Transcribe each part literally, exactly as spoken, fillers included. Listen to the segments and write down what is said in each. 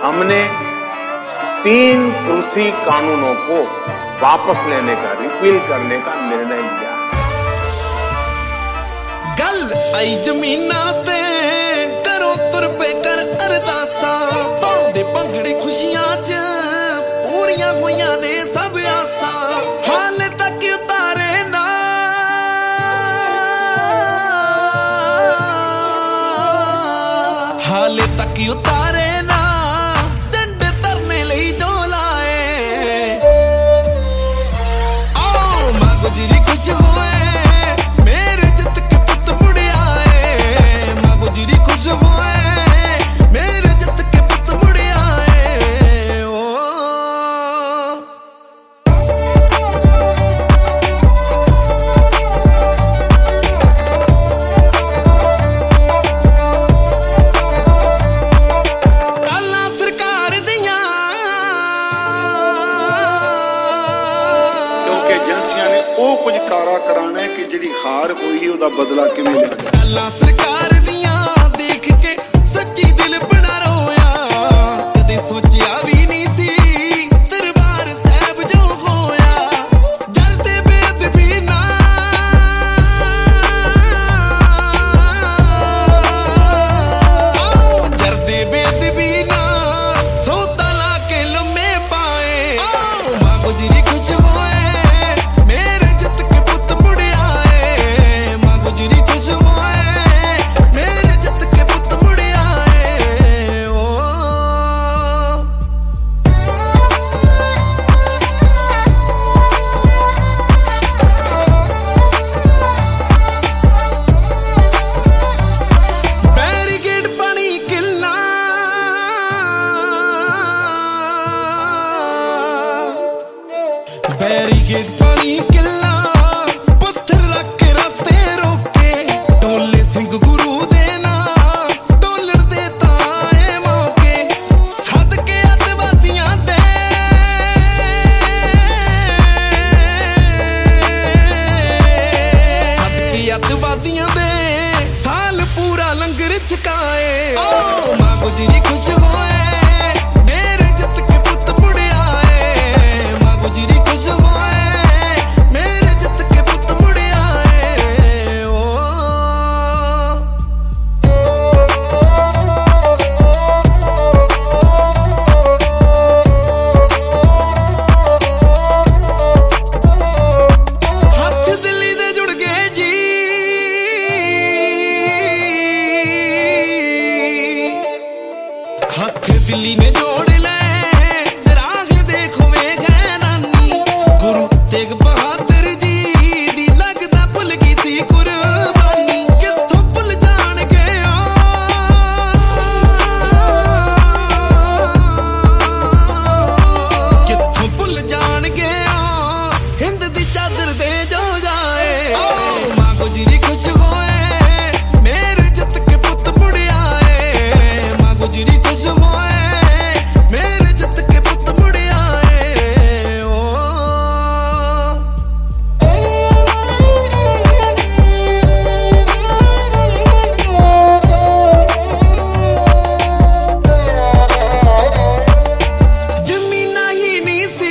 हमने तीन कृषि कानूनों को वापस लेने का, रिपील करने का निर्णय लिया। गल आई जमीना ते करो तुर पे कर अरदासा, पाउंदे भंगड़े खुशियां च पूरियां होइयां ने सब आसा, हाले तक उतारे ना हाले तक उतारे ना डंडे तरने लई जो लाए। आओ मां गुजरी खुश होए मेरे जित के पुत मुड़े आए, मां गुजरी खुश होए मेरे जित के पुत मुड़े आए। ओ कुछ कारा कराना है कि जिहड़ी हार हुई है उहदा बदला किवें लिया जाए। गल्लां सरकार दियां देख के सच्ची दिल बना रोया, कदे सोचिया भी नहीं सी दरबार साहब जो होया, जरदे बेअदबी ना जरदे बेअदबी ना सौदा ला के लम्मे पाए। मां गुजरी खुश होए मेरे जित के पुत मुड़े आए, मां गुजरी खुश होए मेरे जित के पुत मुड़े आए। ओ बैरिकेड पानी किला बैरिकेड पानी किला पत्थर रख के रास्ते रोके, डोले सिंह गुरु देना डोलर देता है मौके, सदके अतवादियां दे सदके अतवादियां दे साल पूरा लंगर छकाए। ओ मां गुजरी खुश होए मेरे जित के पुत मुड़े आए, मां गुजरी खुश होए मेरे जित के पुत मुड़े आए। ओ हथ दिल्ली दे जुड़ गए जी, हथ दिल्ली ने जोड़ ले राह देखो वे है नानी, गुरु तेग बहादुर जी दी लगदा भुल गई सी कुर्बानी, कित्थों भुल जान गया कित्थों भुल जान गया हिंद दी चादर दे जो जाए। ओ मां गुजरी खुश होए मेरे जित के पुत मुड़े आए, मां गुजरी खुश होए मेरे जित के पुत मुड़े आए। ओ जमीना ही नहीं सी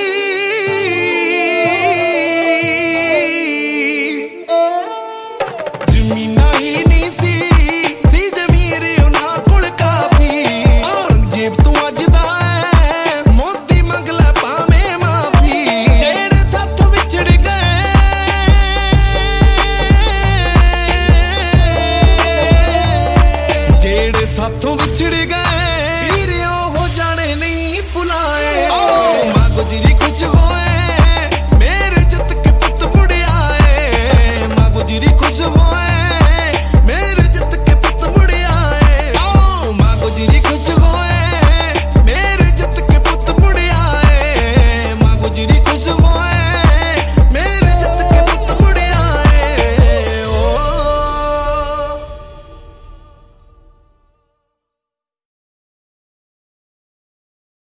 जमीना ही नहीं सी सी जमीर उन्हां कोल काफी, औरंगजेब तू अज दा है मोती मंग लै भावें माफी, जेड़े साथों विछड़ गए जेड़े साथों विछड़ गए